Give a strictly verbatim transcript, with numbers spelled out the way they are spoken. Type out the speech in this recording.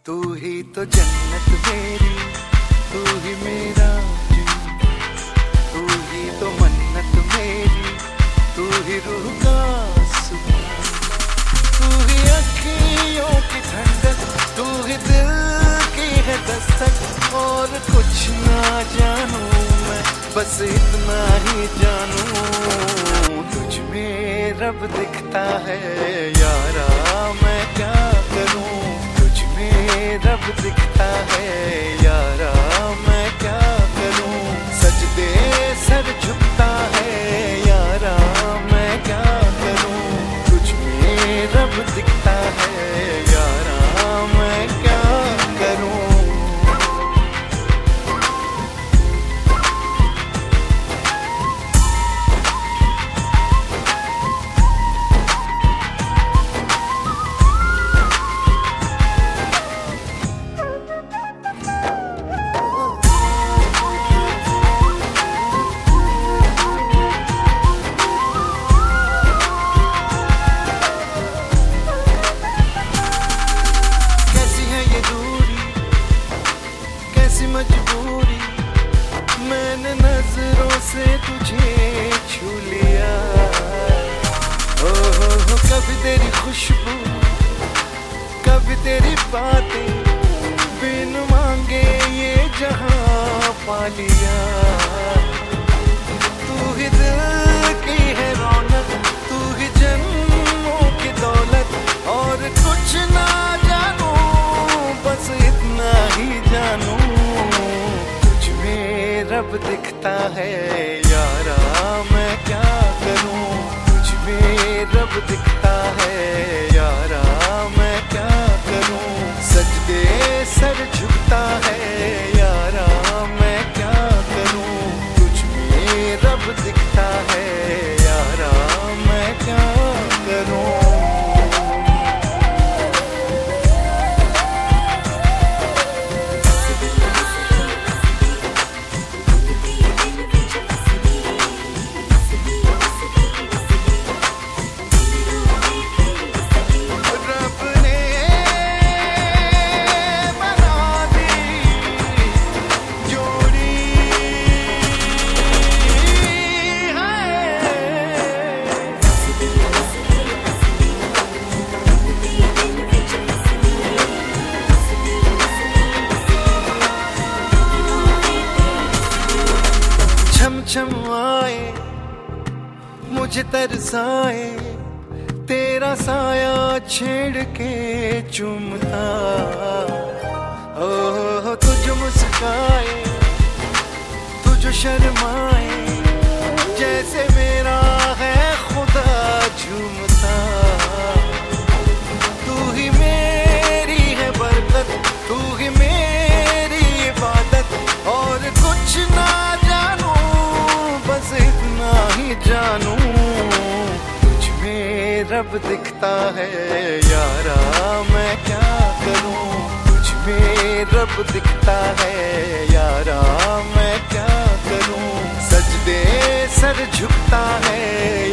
तू ही तो जन्नत मेरी, तू ही मेरा जीवन, तू ही तो मन्नत मेरी, तू ही रूह का सुकून, तू ही अखियों की ठंडक, तू ही दिल की है दस्तक। और कुछ ना जानू मैं, बस इतना ही जानू, तुझ में रब दिखता है यारा, मैं क्या करूं। तुझ में रब दिखता है यारा, मैं क्या करूं। सजदे सर झुकता है यारा, मैं क्या करूं। तुझ में रब दिखता है यारा, मैं क्या करूं। मजबूरी मैंने नजरों से तुझे छू लिया, ओ हो हो कभी तेरी खुशबू, कभी तेरी बातें, बिन मांगे ये जहां पा लिया। तू ही दिल की है रौनक, तू ही जन्मों की दौलत, और कुछ ना जानू, बस इतना ही जानू, रब दिखता है यारा, मैं क्या करूं। तुझ में रब दिखता है यारा, मैं क्या करूं। सजदे सर झुकता है यारा, मैं क्या करूं। तुझ में रब दिखता है यारा, मैं क्या करूं। छम आए मुझे तरसाए, तेरा साया छेड़ के चूमता, ओ तुझ मुस्काए, तुझ शर्माए, जैसे मेरा है खुदा झूमता। तू ही मेरी है बरकत, तू ही मेरी इबादत, और कुछ ना जानू, बस इतना ही जानू, तुझ में रब दिखता है यारा, मैं क्या करूं। तुझ में रब दिखता है यारा, मैं क्या करूं। सजदे सर झुकता है